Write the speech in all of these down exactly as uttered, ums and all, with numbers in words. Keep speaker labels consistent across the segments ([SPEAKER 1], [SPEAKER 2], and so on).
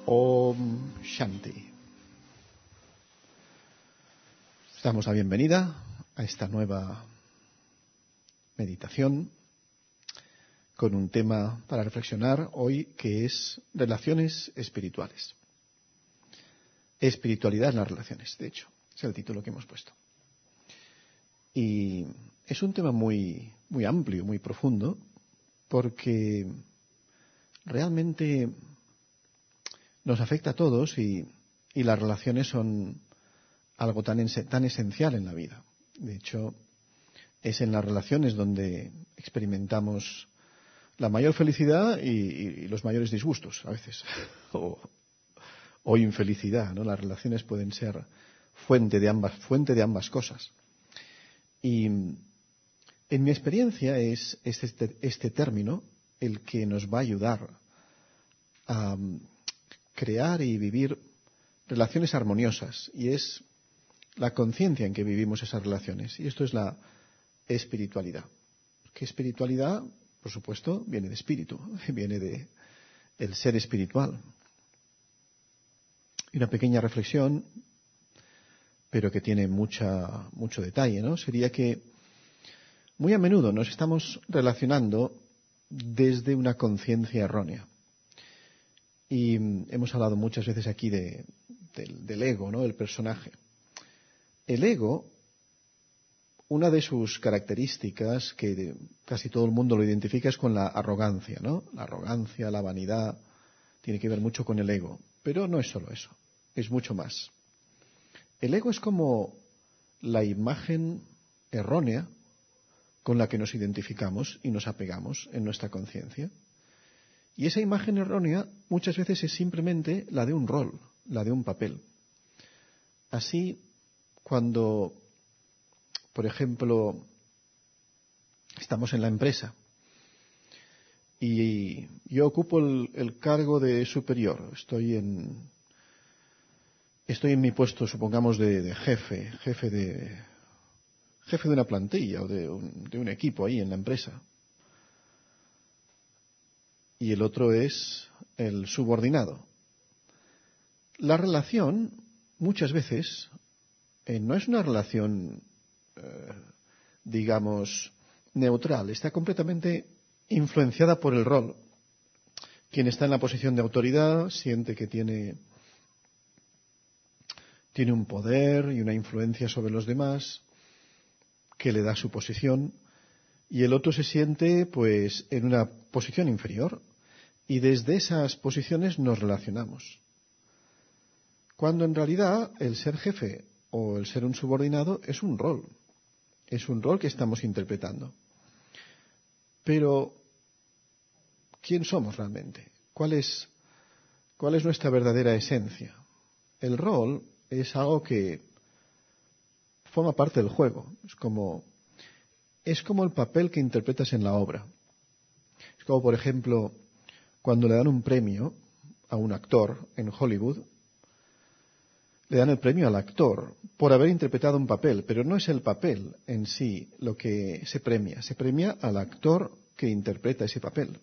[SPEAKER 1] Om Shanti. Damos la bienvenida a esta nueva meditación con un tema para reflexionar hoy que es relaciones espirituales. Espiritualidad en las relaciones, de hecho, es el título que hemos puesto. Y es un tema muy, muy amplio, muy profundo, porque realmente nos afecta a todos y, y las relaciones son algo tan, tan esencial en la vida. De hecho, es en las relaciones donde experimentamos la mayor felicidad y, y los mayores disgustos, a veces, o, o infelicidad, ¿no? Las relaciones pueden ser fuente de ambas, fuente de ambas cosas. Y en mi experiencia es este, este término el que nos va a ayudar a crear y vivir relaciones armoniosas, y es la conciencia en que vivimos esas relaciones. Y esto es la espiritualidad. ¿Qué espiritualidad? Por supuesto, viene de espíritu, viene de el ser espiritual. Y una pequeña reflexión, pero que tiene mucha, mucho detalle, ¿no? Sería que muy a menudo nos estamos relacionando desde una conciencia errónea. Y hemos hablado muchas veces aquí de, del, del ego, ¿no? El personaje. El ego, una de sus características que de, casi todo el mundo lo identifica es con la arrogancia, ¿no? La arrogancia, la vanidad, tiene que ver mucho con el ego. Pero no es solo eso, es mucho más. El ego es como la imagen errónea con la que nos identificamos y nos apegamos en nuestra conciencia. Y esa imagen errónea muchas veces es simplemente la de un rol, la de un papel. Así, cuando, por ejemplo, estamos en la empresa y yo ocupo el, el cargo de superior, estoy en, estoy en mi puesto, supongamos, de, de jefe, jefe de, jefe de una plantilla o de un, de un equipo ahí en la empresa. Y el otro es el subordinado. La relación, muchas veces, eh, no es una relación, eh, digamos, neutral. Está completamente influenciada por el rol. Quien está en la posición de autoridad siente que tiene, tiene un poder y una influencia sobre los demás que le da su posición. Y el otro se siente, pues, en una posición inferior. Y desde esas posiciones nos relacionamos. Cuando en realidad el ser jefe o el ser un subordinado es un rol. Es un rol que estamos interpretando. Pero, ¿quién somos realmente? ¿Cuál es, cuál es nuestra verdadera esencia? El rol es algo que forma parte del juego. Es como... Es como el papel que interpretas en la obra. Es como, por ejemplo, cuando le dan un premio a un actor en Hollywood, le dan el premio al actor por haber interpretado un papel, pero no es el papel en sí lo que se premia. Se premia al actor que interpreta ese papel.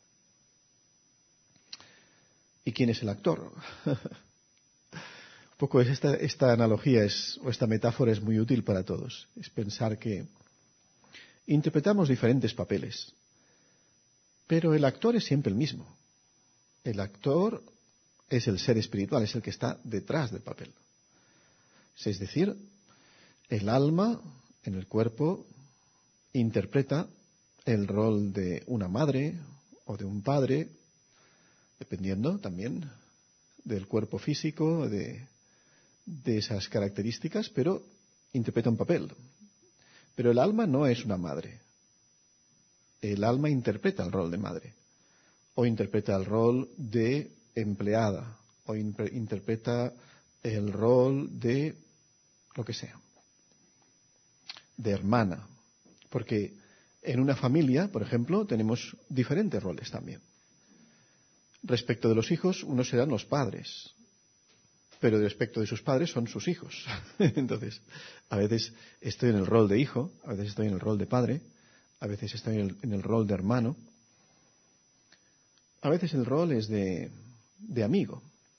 [SPEAKER 1] ¿Y quién es el actor? Un poco es esta, esta analogía es, o esta metáfora es muy útil para todos. Es pensar que interpretamos diferentes papeles, pero el actor es siempre el mismo. El actor es el ser espiritual, es el que está detrás del papel. Es decir, el alma en el cuerpo interpreta el rol de una madre o de un padre, dependiendo también del cuerpo físico, de, de esas características, pero interpreta un papel. Pero el alma no es una madre. El alma interpreta el rol de madre. O interpreta el rol de empleada. O imp- interpreta el rol de lo que sea. De hermana. Porque en una familia, por ejemplo, tenemos diferentes roles también. Respecto de los hijos, unos serán los padres. Pero respecto de sus padres son sus hijos. Entonces, a veces estoy en el rol de hijo, a veces estoy en el rol de padre, a veces estoy en el, en el rol de hermano, a veces el rol es de, de amigo.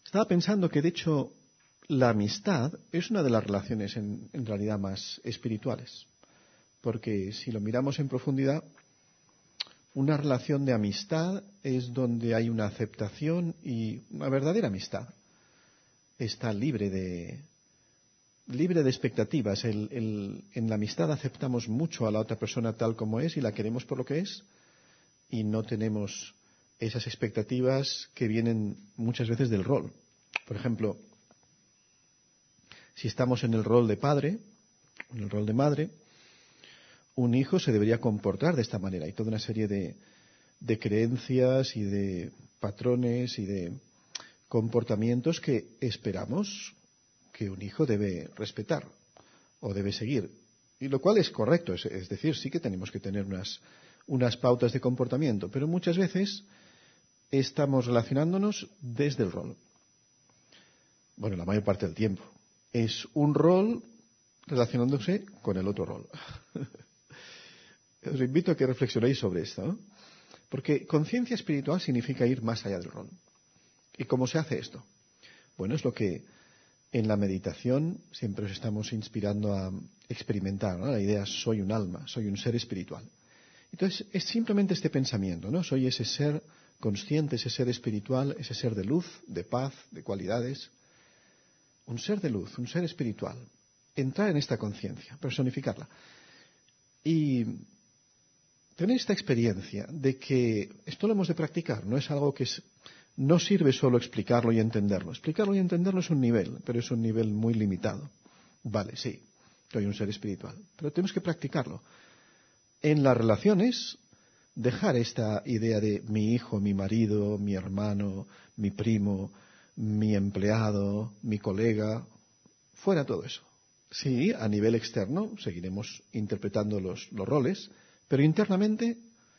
[SPEAKER 1] Estaba pensando que, de hecho, la amistad es una de las relaciones en, en realidad más espirituales. Porque si lo miramos en profundidad, una relación de amistad es donde hay una aceptación y una verdadera amistad. Está libre de, libre de expectativas. El, el, en la amistad aceptamos mucho a la otra persona tal como es y la queremos por lo que es, y no tenemos esas expectativas que vienen muchas veces del rol. Por ejemplo, si estamos en el rol de padre, en el rol de madre, un hijo se debería comportar de esta manera. Hay toda una serie de, de creencias y de patrones y de comportamientos que esperamos que un hijo debe respetar o debe seguir. Y lo cual es correcto, es, es decir, sí que tenemos que tener unas, unas pautas de comportamiento, pero muchas veces estamos relacionándonos desde el rol. Bueno, la mayor parte del tiempo. Es un rol relacionándose con el otro rol. Os invito a que reflexionéis sobre esto, ¿no? Porque conciencia espiritual significa ir más allá del rol. ¿Y cómo se hace esto? Bueno, es lo que en la meditación siempre os estamos inspirando a experimentar, ¿no? La idea es soy un alma, soy un ser espiritual. Entonces, es simplemente este pensamiento, ¿no? Soy ese ser consciente, ese ser espiritual, ese ser de luz, de paz, de cualidades. Un ser de luz, un ser espiritual. Entrar en esta conciencia, personificarla. Y tener esta experiencia de que esto lo hemos de practicar, no es algo que es, no sirve solo explicarlo y entenderlo. Explicarlo y entenderlo es un nivel, pero es un nivel muy limitado. Vale, sí, soy un ser espiritual, pero tenemos que practicarlo. En las relaciones, dejar esta idea de mi hijo, mi marido, mi hermano, mi primo, mi empleado, mi colega, fuera todo eso. Sí, a nivel externo seguiremos interpretando los, los roles, pero internamente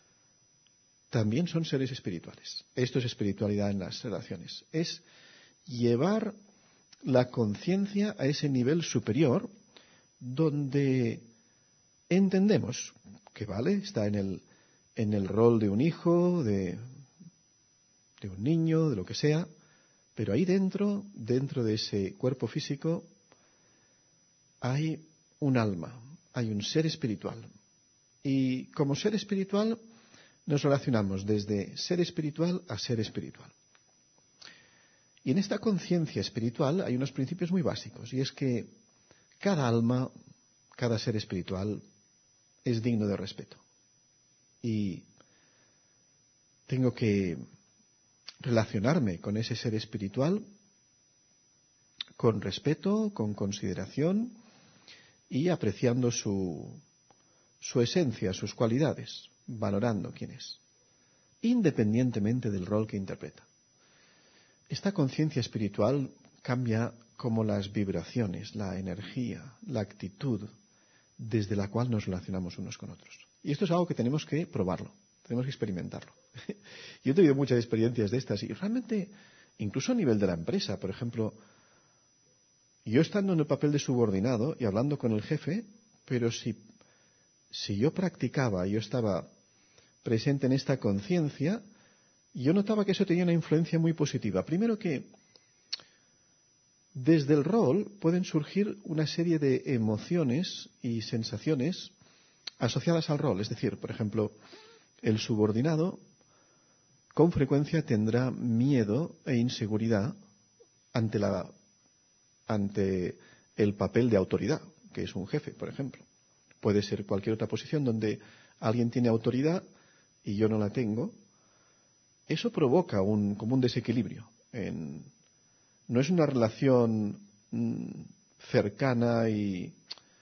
[SPEAKER 1] también son seres espirituales. Esto es espiritualidad en las relaciones. Es llevar la conciencia a ese nivel superior donde entendemos que, vale, está en el, en el rol de un hijo, de, de un niño, de lo que sea, pero ahí dentro, dentro de ese cuerpo físico, hay un alma, hay un ser espiritual. Y como ser espiritual nos relacionamos desde ser espiritual a ser espiritual. Y en esta conciencia espiritual hay unos principios muy básicos, y es que cada alma, cada ser espiritual es digno de respeto. Y tengo que relacionarme con ese ser espiritual con respeto, con consideración y apreciando su, su esencia, sus cualidades, valorando quién es, independientemente del rol que interpreta. Esta conciencia espiritual cambia como las vibraciones, la energía, la actitud desde la cual nos relacionamos unos con otros. Y esto es algo que tenemos que probarlo, tenemos que experimentarlo. Yo he tenido muchas experiencias de estas y realmente, incluso a nivel de la empresa, por ejemplo, yo estando en el papel de subordinado y hablando con el jefe, pero si, si yo practicaba, yo estaba presente en esta conciencia, yo notaba que eso tenía una influencia muy positiva. Primero que desde el rol pueden surgir una serie de emociones y sensaciones asociadas al rol. Es decir, por ejemplo, el subordinado con frecuencia tendrá miedo e inseguridad ante la ante el papel de autoridad, que es un jefe, por ejemplo. Puede ser cualquier otra posición donde alguien tiene autoridad y yo no la tengo. Eso provoca un, como un desequilibrio. En, no es una relación mm, cercana y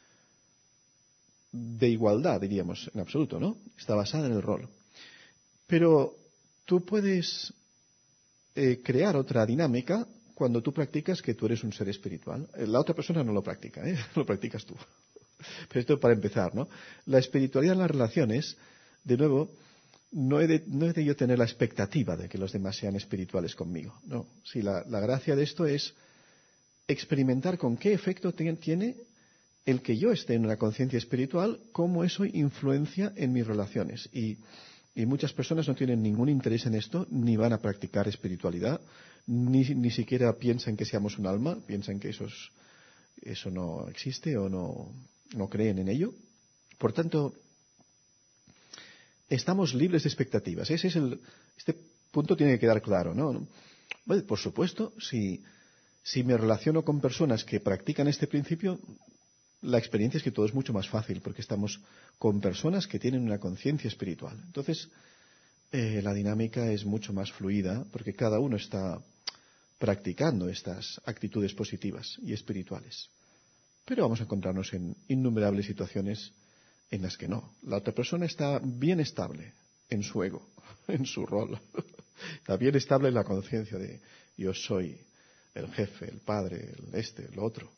[SPEAKER 1] de igualdad, diríamos, en absoluto, ¿no? Está basada en el rol. Pero tú puedes eh, crear otra dinámica cuando tú practicas que tú eres un ser espiritual. La otra persona no lo practica, ¿eh? Lo practicas tú. Pero esto para empezar, ¿no? La espiritualidad en las relaciones, de nuevo, no he de, no he de yo tener la expectativa de que los demás sean espirituales conmigo. No. Sí, la, la gracia de esto es experimentar con qué efecto tiene el que yo esté en una conciencia espiritual, cómo eso influencia en mis relaciones. Y Y muchas personas no tienen ningún interés en esto, ni van a practicar espiritualidad, ni, ni siquiera piensan que seamos un alma, piensan que eso, es, eso no existe o no, no creen en ello. Por tanto, estamos libres de expectativas. Ese es el, este punto tiene que quedar claro, ¿no? Bueno, por supuesto, si, si me relaciono con personas que practican este principio, la experiencia es que todo es mucho más fácil, porque estamos con personas que tienen una conciencia espiritual. Entonces, eh, la dinámica es mucho más fluida, porque cada uno está practicando estas actitudes positivas y espirituales. Pero vamos a encontrarnos en innumerables situaciones en las que no. La otra persona está bien estable en su ego, en su rol. Está bien estable en la conciencia de yo soy el jefe, el padre, el este, el otro.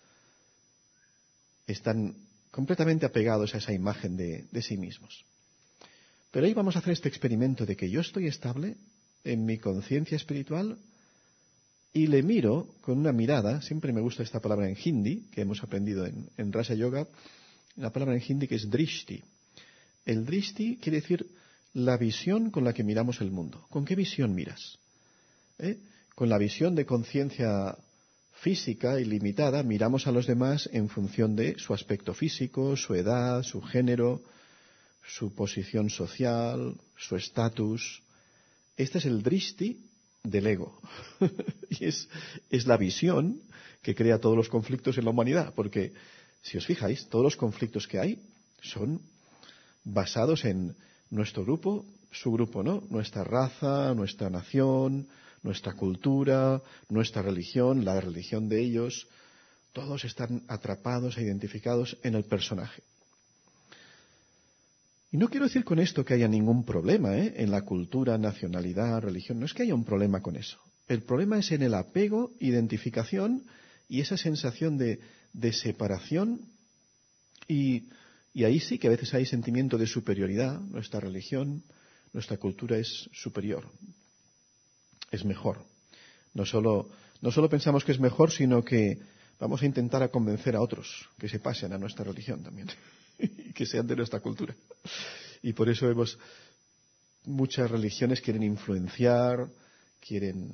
[SPEAKER 1] Están completamente apegados a esa imagen de, de sí mismos. Pero ahí vamos a hacer este experimento de que yo estoy estable en mi conciencia espiritual y le miro con una mirada, siempre me gusta esta palabra en hindi, que hemos aprendido en, en Rasa Yoga, la palabra en hindi que es drishti. El drishti quiere decir la visión con la que miramos el mundo. ¿Con qué visión miras? ¿Eh? Con la visión de conciencia física ilimitada, miramos a los demás en función de su aspecto físico, su edad, su género, su posición social, su estatus. Este es el drishti del ego. Y es, es la visión que crea todos los conflictos en la humanidad, porque si os fijáis, todos los conflictos que hay son basados en nuestro grupo, su grupo, ¿no? Nuestra raza, nuestra nación, nuestra cultura, nuestra religión, la religión de ellos, todos están atrapados e identificados en el personaje. Y no quiero decir con esto que haya ningún problema, ¿eh? En la cultura, nacionalidad, religión. No es que haya un problema con eso. El problema es en el apego, identificación y esa sensación de, de separación. Y, y ahí sí que a veces hay sentimiento de superioridad. Nuestra religión, nuestra cultura es superior. Es mejor. No solo, no solo pensamos que es mejor, sino que vamos a intentar a convencer a otros que se pasen a nuestra religión también y que sean de nuestra cultura. Y por eso vemos muchas religiones quieren influenciar, quieren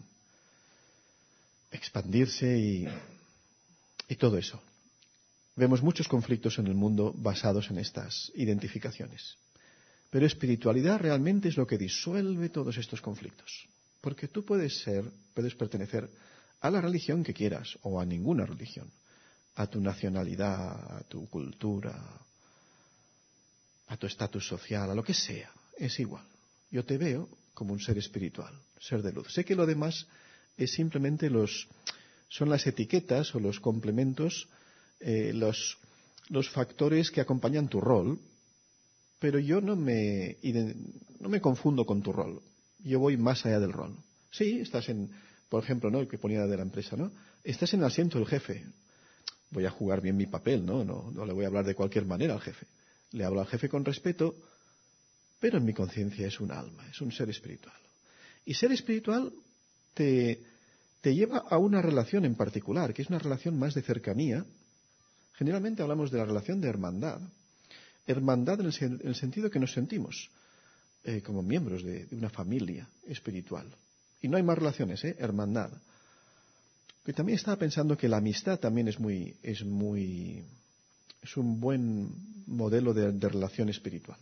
[SPEAKER 1] expandirse y, y todo eso. Vemos muchos conflictos en el mundo basados en estas identificaciones. Pero espiritualidad realmente es lo que disuelve todos estos conflictos. Porque tú puedes ser, puedes pertenecer a la religión que quieras o a ninguna religión, a tu nacionalidad, a tu cultura, a tu estatus social, a lo que sea, es igual. Yo te veo como un ser espiritual, ser de luz. Sé que lo demás es simplemente los, son las etiquetas o los complementos, eh, los, los factores que acompañan tu rol, pero yo no me, no me confundo con tu rol. Yo voy más allá del rol. Sí, estás en, por ejemplo, ¿no? El que ponía de la empresa, ¿no? Estás en el asiento del jefe. Voy a jugar bien mi papel, ¿no? No, no le voy a hablar de cualquier manera al jefe. Le hablo al jefe con respeto, pero en mi conciencia es un alma, es un ser espiritual. Y ser espiritual te, te lleva a una relación en particular, que es una relación más de cercanía. Generalmente hablamos de la relación de hermandad. Hermandad en el, en el sentido que nos sentimos eh, como miembros de, de una familia espiritual. Y no hay más relaciones, ¿eh? Hermandad. Que también estaba pensando que la amistad también es muy, es muy, es un buen modelo de, de relación espiritual.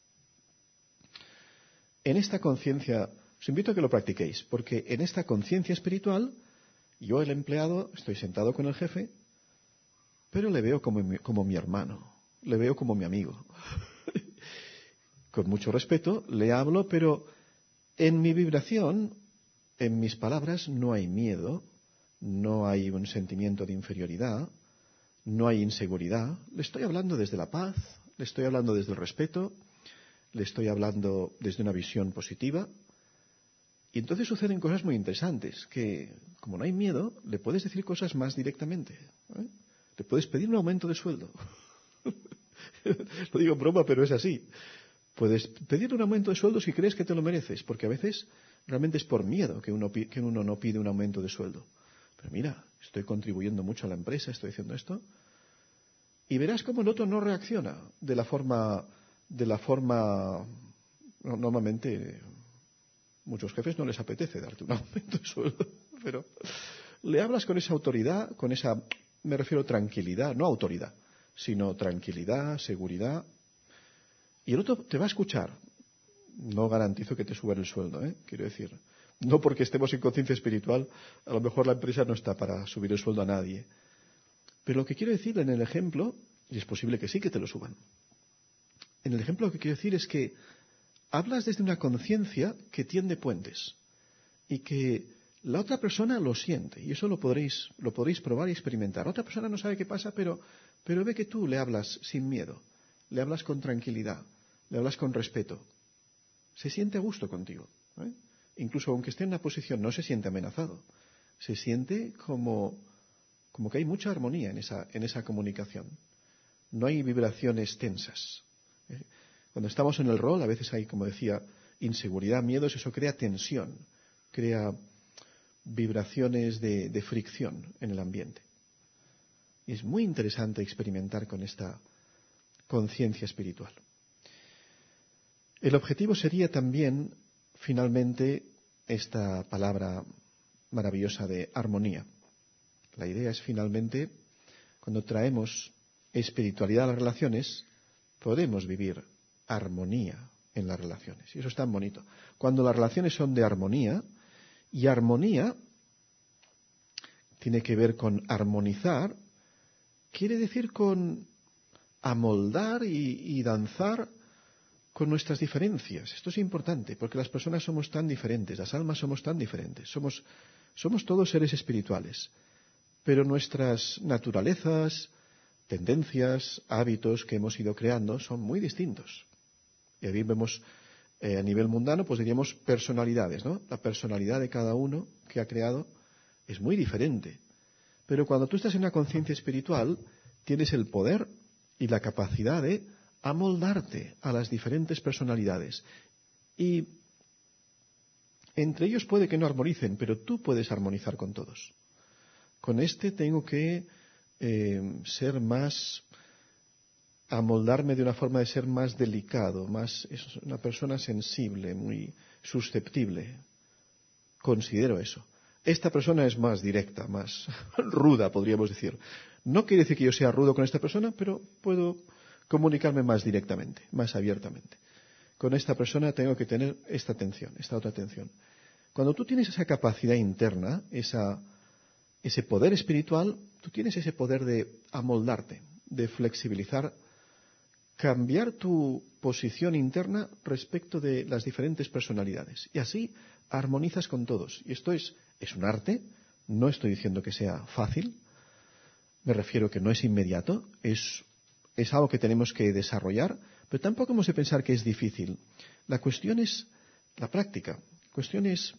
[SPEAKER 1] En esta conciencia, os invito a que lo practiquéis, porque en esta conciencia espiritual, yo el empleado, estoy sentado con el jefe, pero le veo como mi, como mi hermano, le veo como mi amigo. Con mucho respeto, le hablo, pero en mi vibración, en mis palabras, no hay miedo, no hay un sentimiento de inferioridad, no hay inseguridad. Le estoy hablando desde la paz, le estoy hablando desde el respeto, le estoy hablando desde una visión positiva. Y entonces suceden cosas muy interesantes, que como no hay miedo, le puedes decir cosas más directamente, ¿eh? Le puedes pedir un aumento de sueldo. Lo digo en broma, pero es así. Puedes pedir un aumento de sueldo si crees que te lo mereces, porque a veces realmente es por miedo que uno, que uno no pide un aumento de sueldo. Pero mira, estoy contribuyendo mucho a la empresa, estoy haciendo esto, y verás cómo el otro no reacciona de la forma, de la forma No, normalmente, muchos jefes no les apetece darte un aumento de sueldo, pero le hablas con esa autoridad, con esa, me refiero, tranquilidad, no autoridad, sino tranquilidad, seguridad, y el otro te va a escuchar. No garantizo que te suban el sueldo, ¿eh? Quiero decir, no porque estemos en conciencia espiritual, a lo mejor la empresa no está para subir el sueldo a nadie. Pero lo que quiero decir en el ejemplo, y es posible que sí que te lo suban, en el ejemplo lo que quiero decir es que hablas desde una conciencia que tiende puentes y que la otra persona lo siente, y eso lo podréis, lo podréis probar y experimentar. Otra persona no sabe qué pasa, pero, pero ve que tú le hablas sin miedo, le hablas con tranquilidad, le hablas con respeto. Se siente a gusto contigo, ¿eh? Incluso aunque esté en una posición, no se siente amenazado. Se siente como, como que hay mucha armonía en esa, en esa comunicación. No hay vibraciones tensas. ¿eh? Cuando estamos en el rol, a veces hay, como decía, inseguridad, miedos, eso crea tensión, crea vibraciones de, de fricción en el ambiente. Y es muy interesante experimentar con esta conciencia espiritual. El objetivo sería también, finalmente, esta palabra maravillosa de armonía. La idea es, finalmente, cuando traemos espiritualidad a las relaciones, podemos vivir armonía en las relaciones. Y eso es tan bonito. Cuando las relaciones son de armonía, y armonía tiene que ver con armonizar, quiere decir con amoldar y, y danzar con nuestras diferencias. Esto es importante, porque las personas somos tan diferentes, las almas somos tan diferentes, somos, somos todos seres espirituales, pero nuestras naturalezas, tendencias, hábitos que hemos ido creando son muy distintos. Y ahí vemos, eh, a nivel mundano, pues diríamos personalidades, ¿no? La personalidad de cada uno que ha creado es muy diferente. Pero cuando tú estás en una conciencia espiritual, tienes el poder y la capacidad de amoldarte a las diferentes personalidades. Y entre ellos puede que no armonicen, pero tú puedes armonizar con todos. Con este tengo que eh, ser más, amoldarme de una forma de ser más delicado, más, es una persona sensible, muy susceptible. Considero eso. Esta persona es más directa, más ruda, podríamos decir. No quiere decir que yo sea rudo con esta persona, pero puedo comunicarme más directamente, más abiertamente. Con esta persona tengo que tener esta atención, esta otra atención. Cuando tú tienes esa capacidad interna, esa, ese poder espiritual, tú tienes ese poder de amoldarte, de flexibilizar, cambiar tu posición interna respecto de las diferentes personalidades. Y así armonizas con todos. Y esto es, es un arte, no estoy diciendo que sea fácil, me refiero que no es inmediato, es Es algo que tenemos que desarrollar, pero tampoco hemos de pensar que es difícil. La cuestión es la práctica. La cuestión es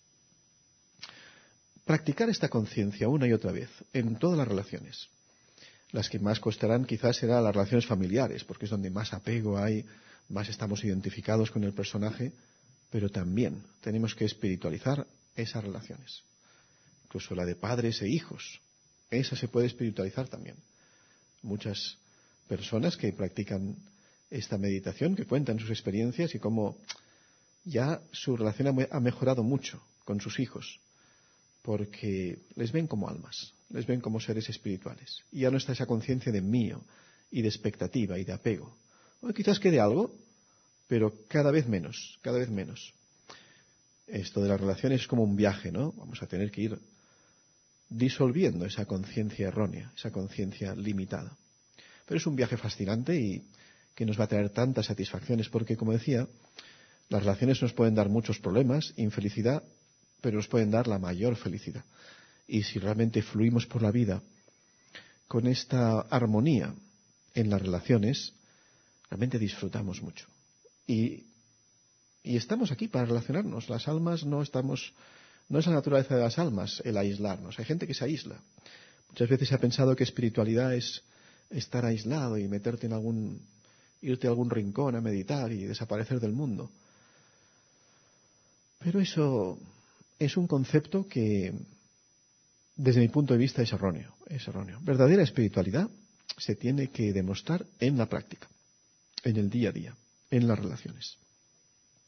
[SPEAKER 1] practicar esta conciencia una y otra vez en todas las relaciones. Las que más costarán quizás serán las relaciones familiares, porque es donde más apego hay, más estamos identificados con el personaje, pero también tenemos que espiritualizar esas relaciones. Incluso la de padres e hijos. Esa se puede espiritualizar también. Muchas personas que practican esta meditación, que cuentan sus experiencias y cómo ya su relación ha mejorado mucho con sus hijos, porque les ven como almas, les ven como seres espirituales. Y ya no está esa conciencia de mío y de expectativa y de apego. O quizás quede algo, pero cada vez menos, cada vez menos. Esto de las relaciones es como un viaje, ¿no? Vamos a tener que ir disolviendo esa conciencia errónea, esa conciencia limitada. Pero es un viaje fascinante y que nos va a traer tantas satisfacciones porque, como decía, las relaciones nos pueden dar muchos problemas, infelicidad, pero nos pueden dar la mayor felicidad. Y si realmente fluimos por la vida con esta armonía en las relaciones, realmente disfrutamos mucho. Y, y estamos aquí para relacionarnos. Las almas no estamos, no es la naturaleza de las almas el aislarnos. Hay gente que se aísla. Muchas veces se ha pensado que espiritualidad es estar aislado y meterte en algún, irte a algún rincón a meditar y desaparecer del mundo. Pero eso es un concepto que, desde mi punto de vista, es erróneo. Es erróneo. Verdadera espiritualidad se tiene que demostrar en la práctica, en el día a día, en las relaciones.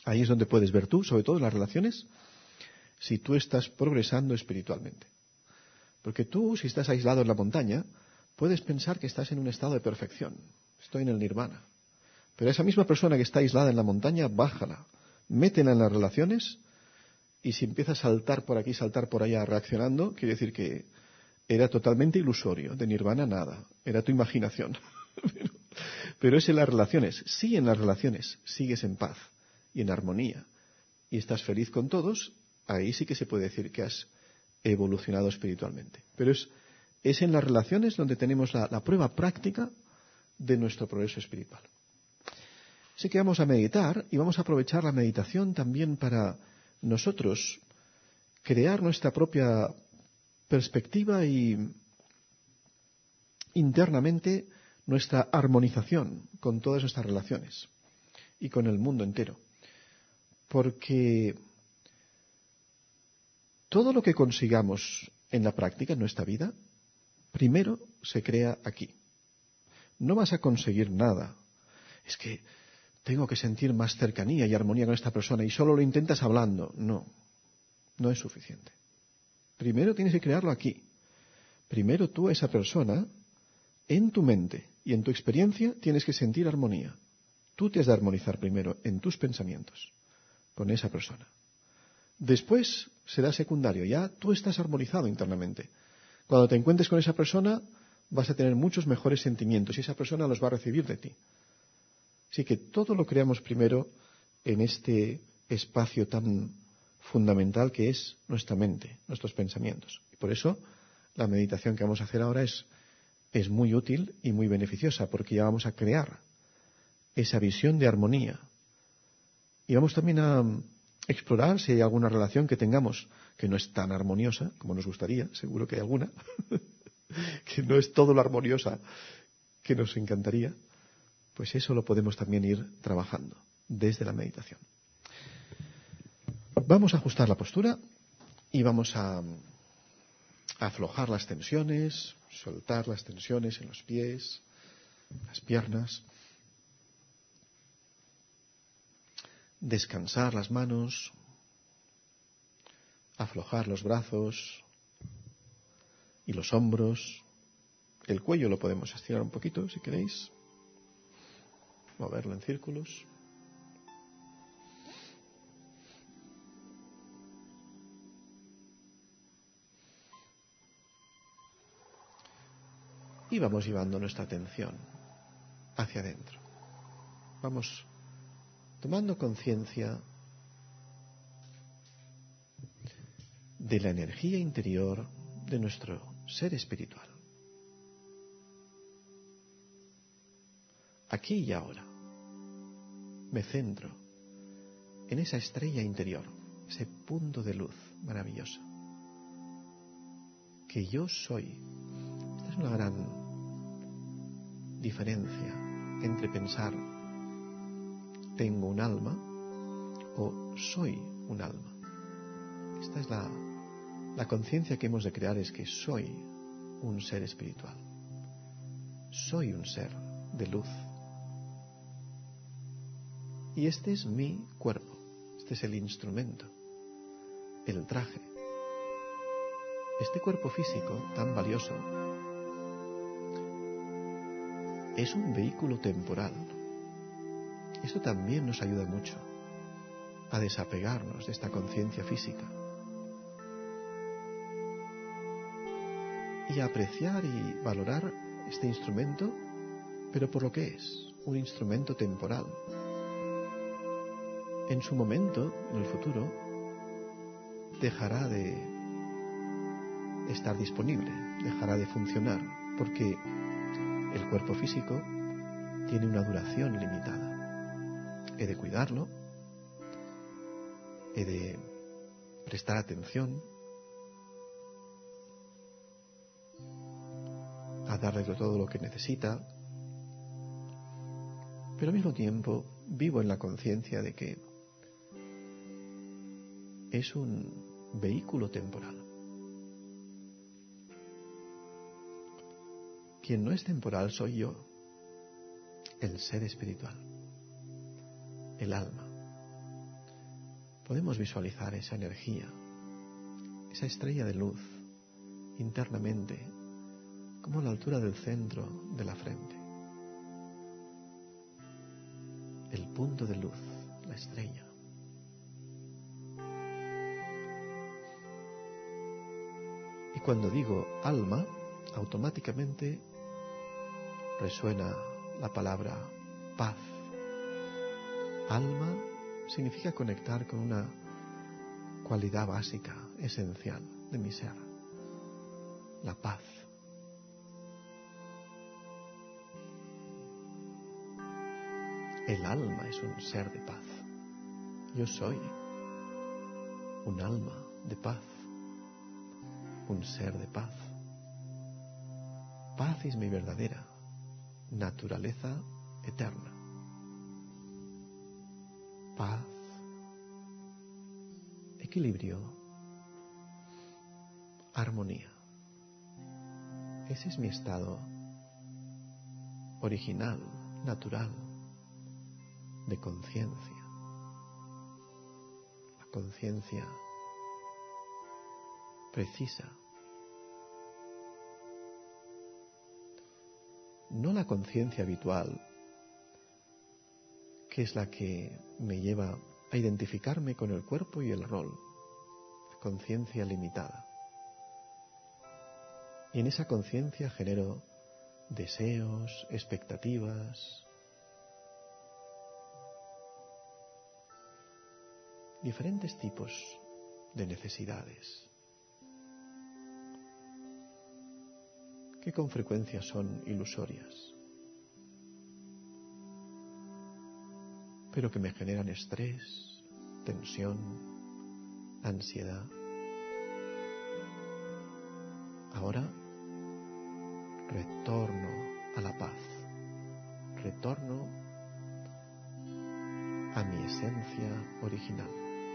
[SPEAKER 1] Ahí es donde puedes ver tú, sobre todo en las relaciones, si tú estás progresando espiritualmente. Porque tú, si estás aislado en la montaña, puedes pensar que estás en un estado de perfección. Estoy en el nirvana. Pero esa misma persona que está aislada en la montaña, bájala, métela en las relaciones, y si empieza a saltar por aquí, saltar por allá, reaccionando, quiere decir que era totalmente ilusorio. De nirvana nada. Era tu imaginación. pero, pero es en las relaciones. Sí, en las relaciones sigues en paz y en armonía y estás feliz con todos, ahí sí que se puede decir que has evolucionado espiritualmente. Pero es, es en las relaciones donde tenemos la, la prueba práctica de nuestro progreso espiritual. Así que vamos a meditar y vamos a aprovechar la meditación también para nosotros crear nuestra propia perspectiva y internamente nuestra armonización con todas nuestras relaciones y con el mundo entero. Porque todo lo que consigamos en la práctica, en nuestra vida, primero se crea aquí. No vas a conseguir nada. Es que tengo que sentir más cercanía y armonía con esta persona y solo lo intentas hablando. No, no es suficiente. Primero tienes que crearlo aquí. Primero tú a esa persona, en tu mente y en tu experiencia, tienes que sentir armonía. Tú te has de armonizar primero en tus pensamientos con esa persona. Después será secundario, ya tú estás armonizado internamente. Cuando te encuentres con esa persona, vas a tener muchos mejores sentimientos y esa persona los va a recibir de ti. Así que todo lo creamos primero en este espacio tan fundamental que es nuestra mente, nuestros pensamientos. Y por eso la meditación que vamos a hacer ahora es, es muy útil y muy beneficiosa, porque ya vamos a crear esa visión de armonía. Y vamos también a explorar si hay alguna relación que tengamos que no es tan armoniosa como nos gustaría, seguro que hay alguna, que no es todo lo armoniosa que nos encantaría, pues eso lo podemos también ir trabajando desde la meditación. Vamos a ajustar la postura y vamos a, a aflojar las tensiones, soltar las tensiones en los pies, las piernas, descansar las manos, aflojar los brazos y los hombros. El cuello lo podemos estirar un poquito si queréis, moverlo en círculos. Y vamos llevando nuestra atención hacia adentro. Vamos tomando conciencia de la energía interior de nuestro ser espiritual. Aquí y ahora me centro en esa estrella interior, ese punto de luz maravilloso, que yo soy. Esta es una gran diferencia entre pensar tengo un alma o soy un alma. Esta es la, la conciencia que hemos de crear, es que soy un ser espiritual. Soy un ser de luz. Y este es mi cuerpo, este es el instrumento, el traje. Este cuerpo físico tan valioso es un vehículo temporal. Esto también nos ayuda mucho a desapegarnos de esta conciencia física y a apreciar y valorar este instrumento, pero por lo que es, un instrumento temporal. En su momento, en el futuro, dejará de estar disponible, dejará de funcionar, porque el cuerpo físico tiene una duración limitada. He de cuidarlo, he de prestar atención, a darle todo lo que necesita, pero al mismo tiempo vivo en la conciencia de que es un vehículo temporal. Quien no es temporal soy yo, el ser espiritual, el alma. podemos visualizar esa energía, esa estrella de luz internamente, como a la altura del centro de la frente. El punto de luz, la estrella. Y cuando digo alma, automáticamente resuena la palabra paz. Alma significa conectar con una cualidad básica, esencial de mi ser, la paz. El alma es un ser de paz. Yo soy un alma de paz, un ser de paz. Paz es mi verdadera naturaleza eterna. Paz, equilibrio, armonía. Ese es mi estado original, natural, de conciencia. La conciencia precisa. No la conciencia habitual, que es la que me lleva a identificarme con el cuerpo y el rol. Conciencia limitada. Y en esa conciencia genero deseos, expectativas, diferentes tipos de necesidades, que con frecuencia son ilusorias, pero que me generan estrés, tensión, ansiedad. Ahora retorno a la paz, retorno a mi esencia original,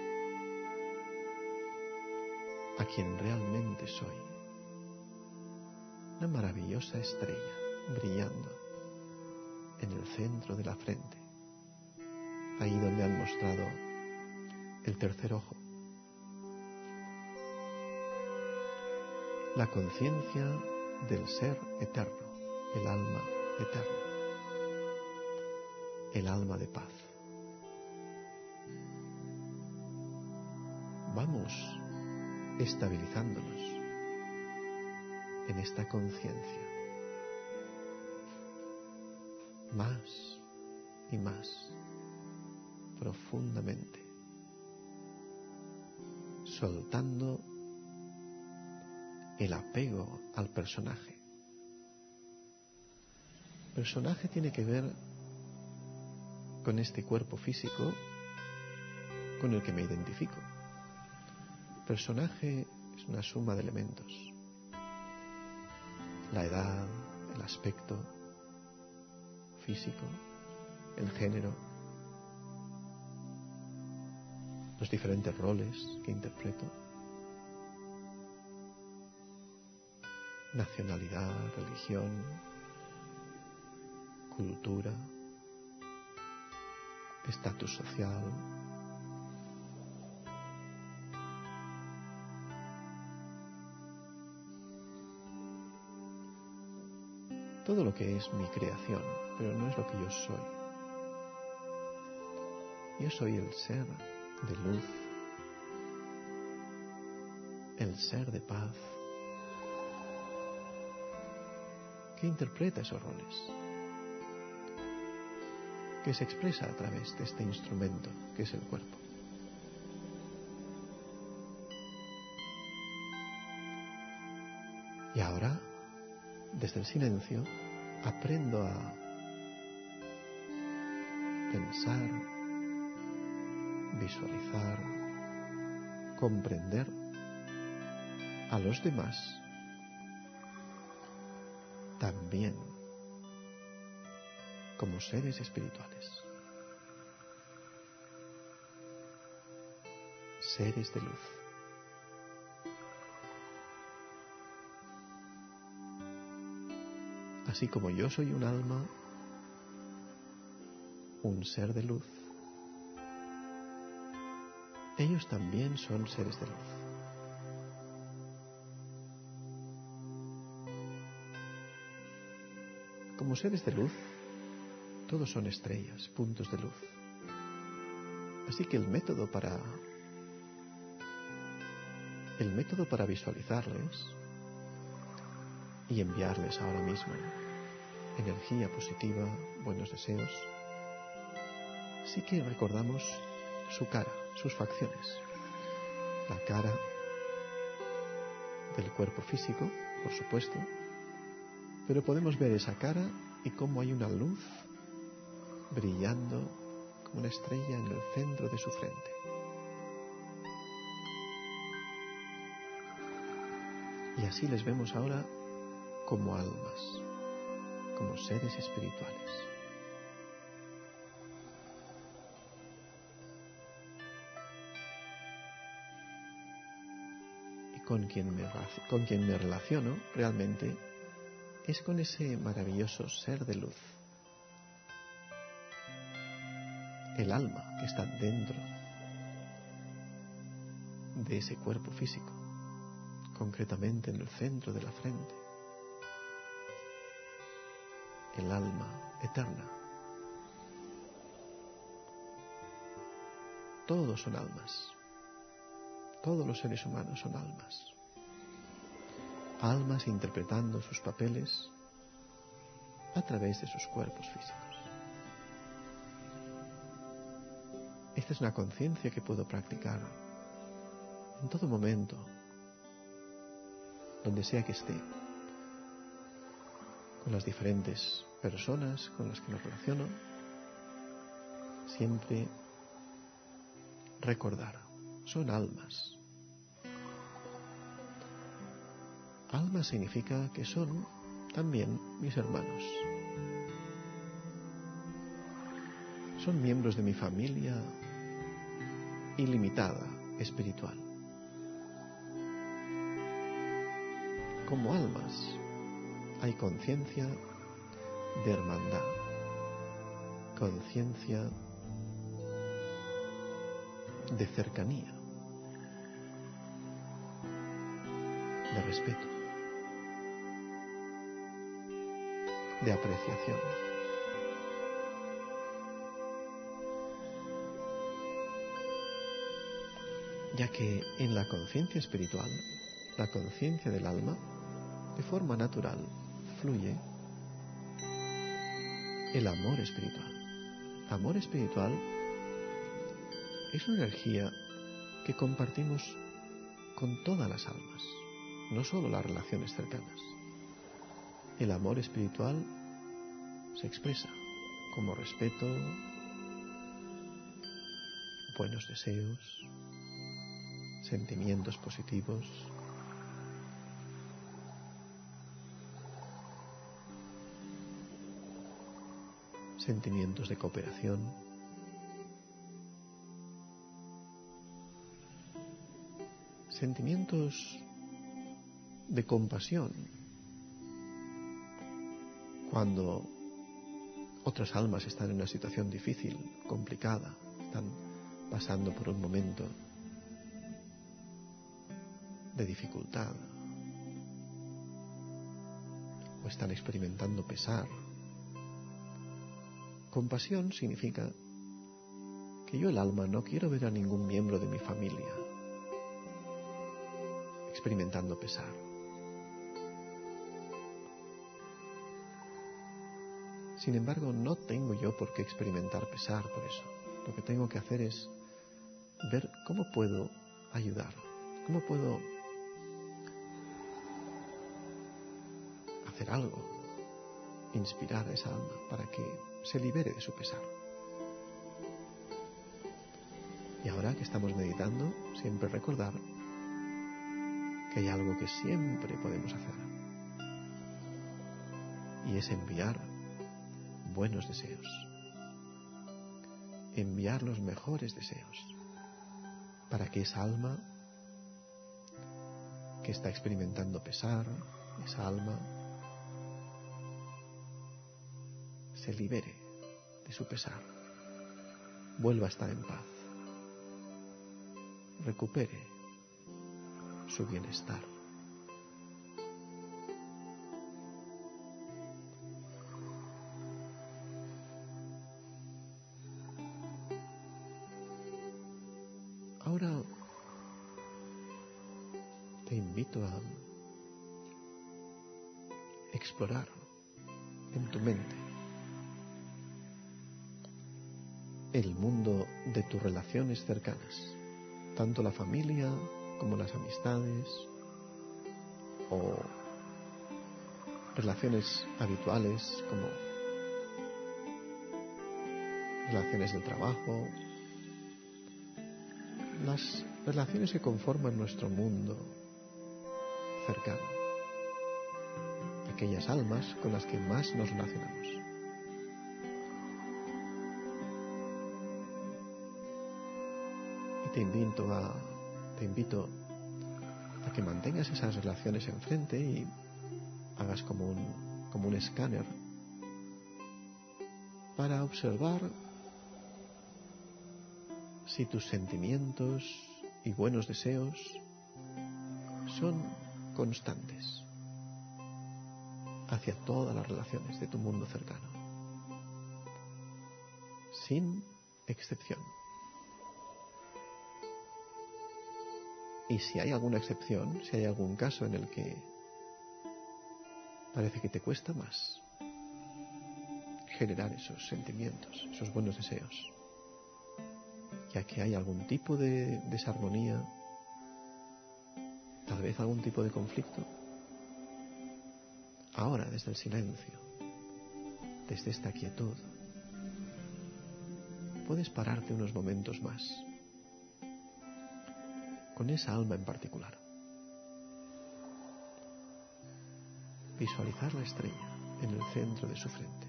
[SPEAKER 1] a quien realmente soy. Una maravillosa estrella brillando en el centro de la frente, ahí donde han mostrado el tercer ojo. La conciencia del ser eterno, el alma eterna, el alma de paz. Vamos estabilizándonos en esta conciencia, más y más profundamente, soltando el apego al personaje. El personaje tiene que ver con este cuerpo físico con el que me identifico. El personaje es una suma de elementos: la edad, el aspecto físico, el género, los diferentes roles que interpreto, nacionalidad, religión, cultura, estatus social. Todo lo que es mi creación, pero no es lo que yo soy. Yo soy el ser de luz, el ser de paz, que interpreta esos roles, que se expresa a través de este instrumento que es el cuerpo. Y ahora, desde el silencio, aprendo a pensar, visualizar, comprender a los demás también como seres espirituales, seres de luz. Así como yo soy un alma, un ser de luz, ellos también son seres de luz. Como seres de luz, todos son estrellas, puntos de luz. Así que el método para el método para visualizarles y enviarles ahora mismo energía positiva, buenos deseos, sí que recordamos su cara, sus facciones. La cara del cuerpo físico, por supuesto, pero podemos ver esa cara y cómo hay una luz brillando como una estrella en el centro de su frente. Y así les vemos ahora como almas, como seres espirituales. Y con quien me, con quien me relaciono realmente es con ese maravilloso ser de luz, el alma que está dentro de ese cuerpo físico, concretamente en el centro de la frente, el alma eterna. Todos son almas, todos los seres humanos son almas, almas interpretando sus papeles a través de sus cuerpos físicos. Esta es una conciencia que puedo practicar en todo momento, donde sea que esté, con las diferentes personas con las que me relaciono, siempre recordar, son almas. Alma significa que son también mis hermanos. Son miembros de mi familia ilimitada, espiritual. Como almas hay conciencia de hermandad, conciencia de cercanía, de respeto, de apreciación. Ya que en la conciencia espiritual, la conciencia del alma, de forma natural, fluye el amor espiritual. Amor espiritual es una energía que compartimos con todas las almas, no solo las relaciones cercanas. El amor espiritual se expresa como respeto, buenos deseos, sentimientos positivos, sentimientos de cooperación, sentimientos de compasión cuando otras almas están en una situación difícil, complicada, están pasando por un momento de dificultad o están experimentando pesar. Compasión significa que yo, el alma, no quiero ver a ningún miembro de mi familia experimentando pesar. Sin embargo, no tengo yo por qué experimentar pesar por eso. Lo que tengo que hacer es ver cómo puedo ayudar, cómo puedo hacer algo, inspirar a esa alma para que se libere de su pesar. Y ahora que estamos meditando, siempre recordar que hay algo que siempre podemos hacer, y es enviar buenos deseos, enviar los mejores deseos para que esa alma que está experimentando pesar, esa alma se libere de su pesar, vuelva a estar en paz. recupere su bienestar. Ahora te invito a explorar en tu mente el mundo de tus relaciones cercanas, tanto la familia como las amistades o relaciones habituales como relaciones del trabajo, las relaciones que conforman nuestro mundo cercano, aquellas almas con las que más nos relacionamos. Y te invito a, te invito a que mantengas esas relaciones enfrente y hagas como un, como un escáner para observar si tus sentimientos y buenos deseos son constantes hacia todas las relaciones de tu mundo cercano, sin excepción. Y si hay alguna excepción, si hay algún caso en el que parece que te cuesta más generar esos sentimientos, esos buenos deseos, ya que hay algún tipo de desarmonía, tal vez algún tipo de conflicto, ahora desde el silencio, desde esta quietud, puedes pararte unos momentos más con esa alma en particular. Visualizar la estrella en el centro de su frente.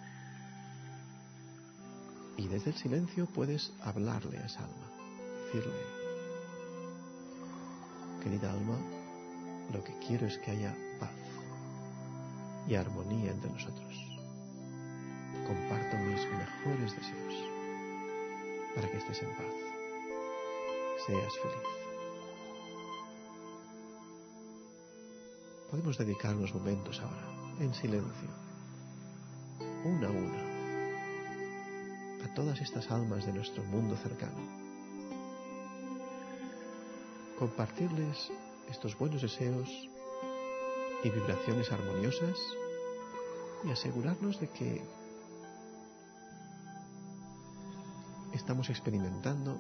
[SPEAKER 1] Y desde el silencio puedes hablarle a esa alma, decirle: querida alma, lo que quiero es que haya paz y armonía entre nosotros. Comparto mis mejores deseos para que estés en paz, seas feliz. Podemos dedicar unos momentos ahora, en silencio, una a una, a todas estas almas de nuestro mundo cercano. Compartirles estos buenos deseos y vibraciones armoniosas y asegurarnos de que estamos experimentando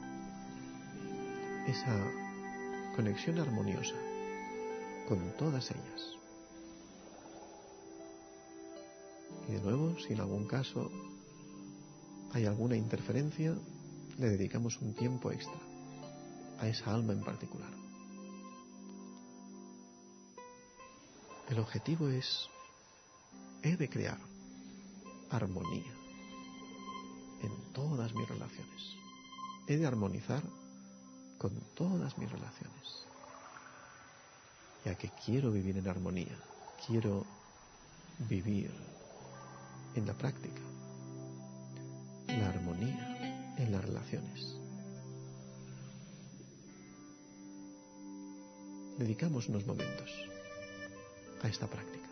[SPEAKER 1] esa conexión armoniosa con todas ellas. Y de nuevo, si en algún caso hay alguna interferencia, le dedicamos un tiempo extra a esa alma en particular. El objetivo es, he de crear armonía en todas mis relaciones. He de armonizar con todas mis relaciones, ya que quiero vivir en armonía, quiero vivir en la práctica la armonía en las relaciones. Dedicamos unos momentos a esta práctica.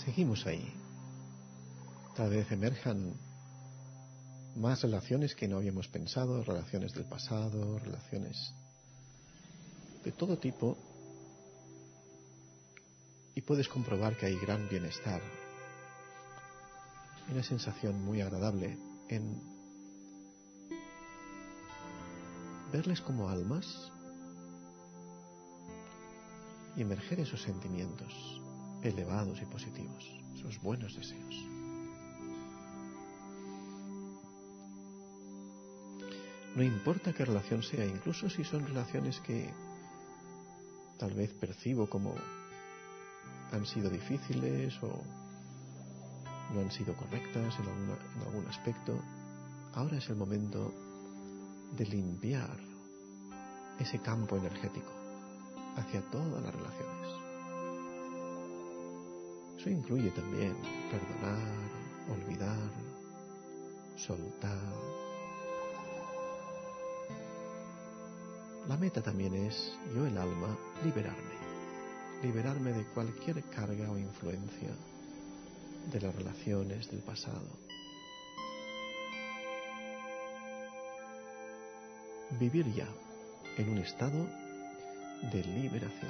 [SPEAKER 1] seguimos ahí. Tal vez emerjan más relaciones que no habíamos pensado, relaciones del pasado, relaciones de todo tipo, y puedes comprobar que hay gran bienestar, una sensación muy agradable en verles como almas y emerger esos sentimientos elevados y positivos, esos buenos deseos. No importa qué relación sea, incluso si son relaciones que tal vez percibo como han sido difíciles o no han sido correctas en, alguna, en algún aspecto, ahora es el momento de limpiar ese campo energético hacia todas las relaciones. Eso incluye también perdonar, olvidar, soltar. La meta también es, yo el alma, liberarme. Liberarme de cualquier carga o influencia de las relaciones del pasado. Vivir ya en un estado de liberación.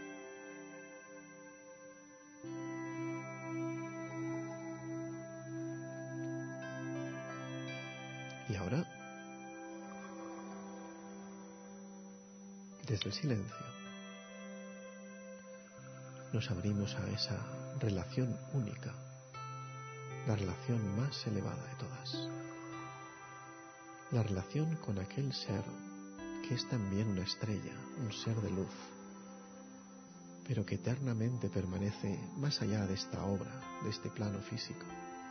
[SPEAKER 1] Y ahora, desde el silencio, nos abrimos a esa relación única, la relación más elevada de todas, la relación con aquel ser que es también una estrella, un ser de luz, pero que eternamente permanece más allá de esta obra, de este plano físico.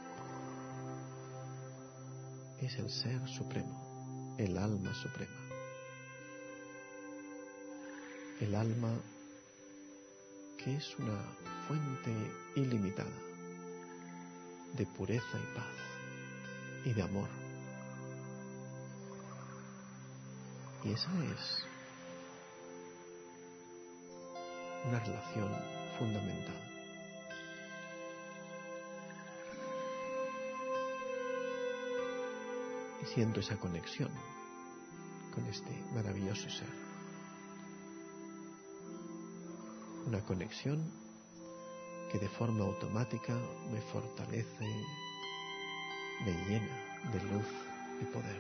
[SPEAKER 1] Es el Ser Supremo, el Alma Suprema. El alma que es una fuente ilimitada de pureza y paz y de amor. Y esa es una relación fundamental. Y siento esa conexión con este maravilloso ser. Una conexión que de forma automática me fortalece, me llena de luz y poder.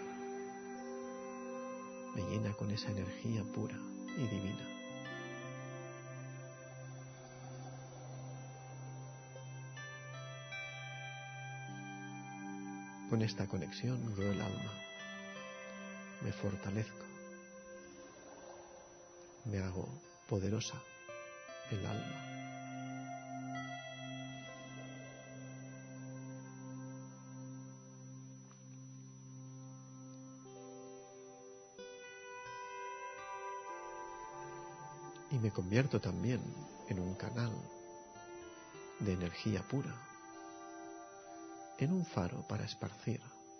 [SPEAKER 1] Me llena con esa energía pura y divina. Con esta conexión yo el alma me fortalezco, me hago poderosa el alma. Y me convierto también en un canal de energía pura, en un faro para esparcir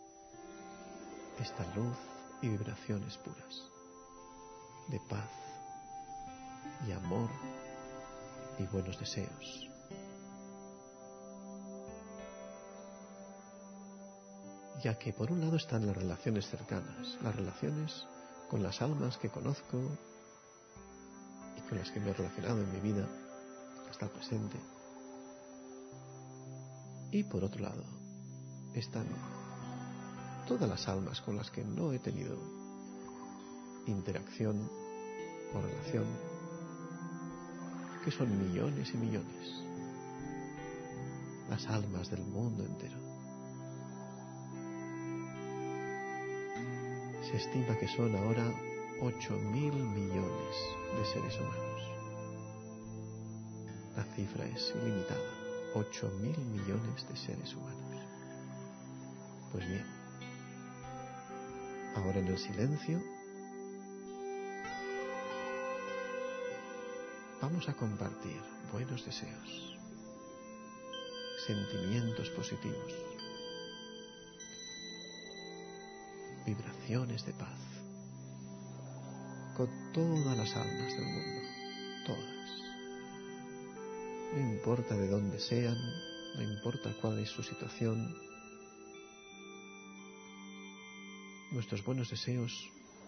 [SPEAKER 1] esta luz y vibraciones puras de paz y amor y buenos deseos. Ya que por un lado están las relaciones cercanas, las relaciones con las almas que conozco y con las que me he relacionado en mi vida hasta el presente. Y por otro lado están todas las almas con las que no he tenido interacción o relación, que son millones y millones, las almas del mundo entero. Se estima que son ahora ocho mil millones de seres humanos. La cifra es ilimitada, ocho mil millones de seres humanos. Pues bien, ahora en el silencio vamos a compartir buenos deseos, sentimientos positivos, vibraciones de paz con todas las almas del mundo, todas. No importa de dónde sean, no importa cuál es su situación, nuestros buenos deseos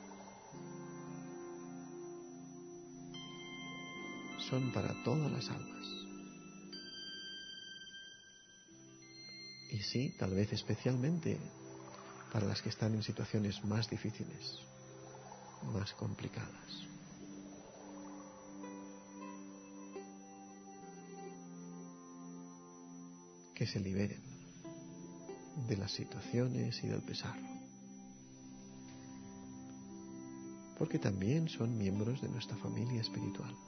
[SPEAKER 1] son para todas las almas. Y sí, tal vez especialmente para las que están en situaciones más difíciles, más complicadas. Que se liberen de las situaciones y del pesar, porque también son miembros de nuestra familia espiritual.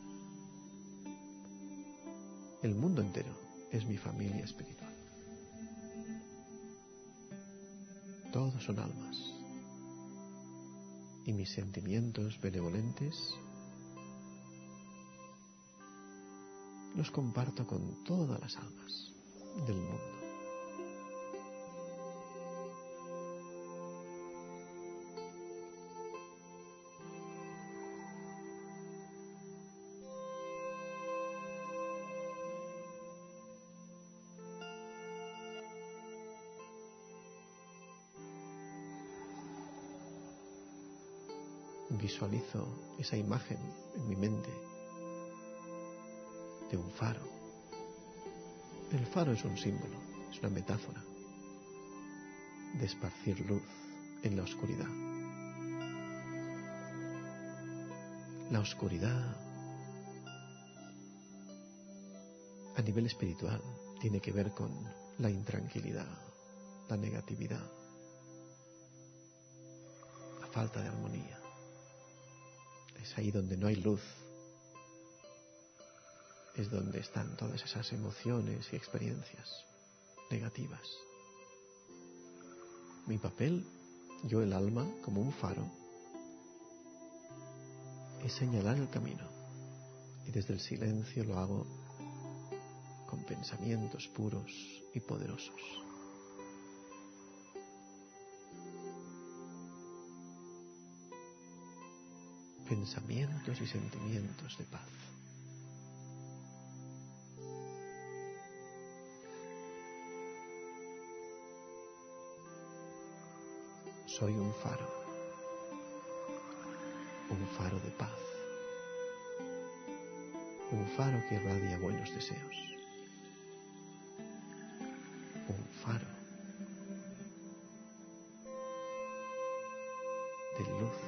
[SPEAKER 1] El mundo entero es mi familia espiritual. Todos son almas, y mis sentimientos benevolentes los comparto con todas las almas del mundo. Visualizo esa imagen en mi mente de un faro. El faro es un símbolo, es una metáfora de esparcir luz en la oscuridad. La oscuridad a nivel espiritual tiene que ver con la intranquilidad, la negatividad, la falta de armonía. Es ahí donde no hay luz, es donde están todas esas emociones y experiencias negativas. Mi papel, yo el alma, como un faro, es señalar el camino, y desde el silencio lo hago con pensamientos puros y poderosos. Pensamientos y sentimientos de paz. Soy un faro, un faro de paz, un faro que irradia buenos deseos, un faro de luz.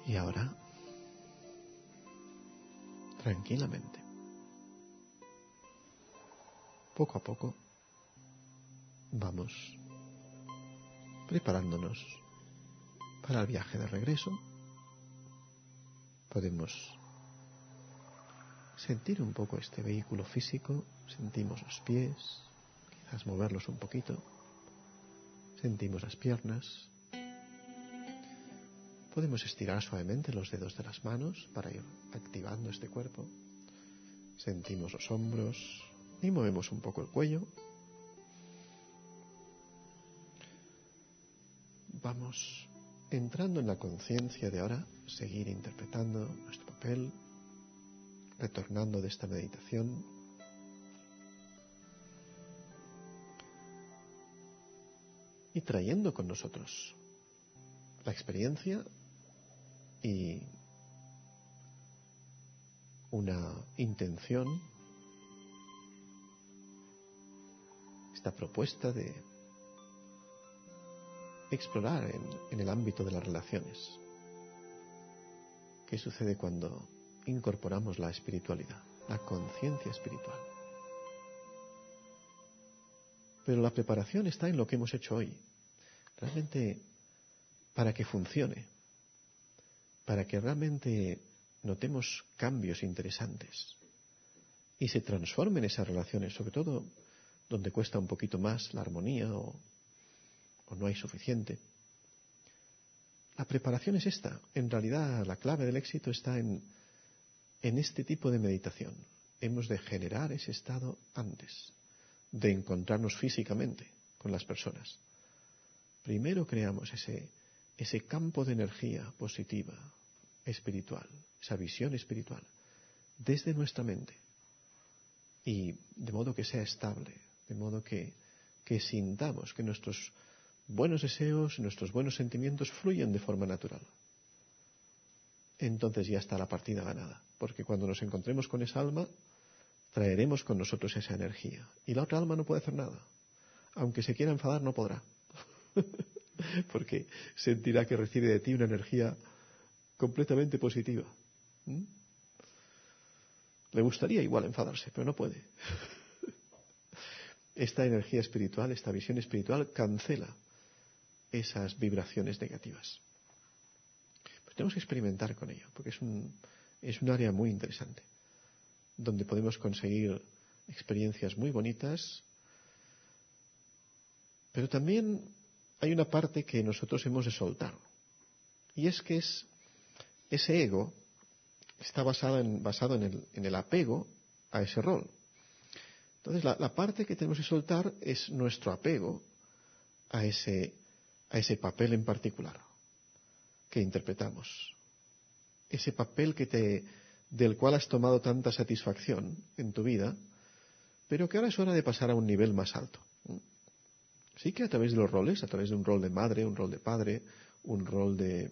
[SPEAKER 1] Y ahora, tranquilamente, poco a poco, vamos preparándonos para el viaje de regreso. Podemos sentir un poco este vehículo físico, sentimos los pies, quizás moverlos un poquito, sentimos las piernas. Podemos estirar suavemente los dedos de las manos para ir activando este cuerpo. Sentimos los hombros y movemos un poco el cuello. Vamos entrando en la conciencia de ahora, seguir interpretando nuestro papel, retornando de esta meditación. Y trayendo con nosotros la experiencia y una intención, esta propuesta de explorar en, en el ámbito de las relaciones. ¿Qué sucede cuando incorporamos la espiritualidad, la conciencia espiritual? Pero la preparación está en lo que hemos hecho hoy. Realmente, para que funcione, para que realmente notemos cambios interesantes y se transformen esas relaciones, sobre todo donde cuesta un poquito más la armonía o, o no hay suficiente. La preparación es esta. En realidad, la clave del éxito está en, en este tipo de meditación. Hemos de generar ese estado antes de encontrarnos físicamente con las personas. Primero creamos ese, ese campo de energía positiva, espiritual, esa visión espiritual, desde nuestra mente. Y de modo que sea estable, de modo que, que sintamos que nuestros buenos deseos, nuestros buenos sentimientos fluyen de forma natural. Entonces ya está la partida ganada, porque cuando nos encontremos con esa alma, traeremos con nosotros esa energía. Y la otra alma no puede hacer nada. Aunque se quiera enfadar, no podrá. Porque sentirá que recibe de ti una energía completamente positiva. ¿Mm? Le gustaría igual enfadarse, pero no puede. Esta energía espiritual, esta visión espiritual, cancela esas vibraciones negativas. Pues tenemos que experimentar con ello, porque es un, es un área muy interesante, donde podemos conseguir experiencias muy bonitas, pero también hay una parte que nosotros hemos de soltar, y es que es ese ego está basado en, basado en el, en el apego a ese rol. Entonces la, la parte que tenemos que soltar es nuestro apego a ese, a ese papel en particular que interpretamos, ese papel que te, del cual has tomado tanta satisfacción en tu vida, pero que ahora es hora de pasar a un nivel más alto. Sí que a través de los roles, a través de un rol de madre, un rol de padre, un rol de,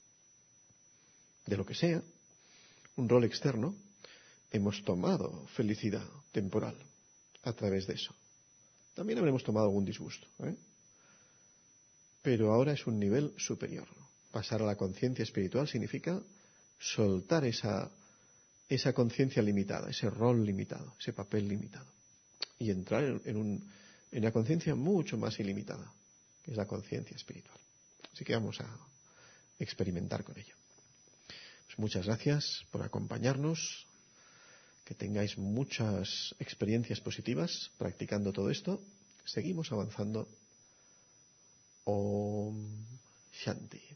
[SPEAKER 1] de lo que sea, un rol externo, hemos tomado felicidad temporal a través de eso. También habremos tomado algún disgusto, ¿eh? Pero ahora es un nivel superior. Pasar a la conciencia espiritual significa soltar esa, esa conciencia limitada, ese rol limitado, ese papel limitado, y entrar en, en, un, en una conciencia mucho más ilimitada, que es la conciencia espiritual. Así que vamos a experimentar con ello. Pues muchas gracias por acompañarnos, que tengáis muchas experiencias positivas practicando todo esto. Seguimos avanzando. Om Shanti.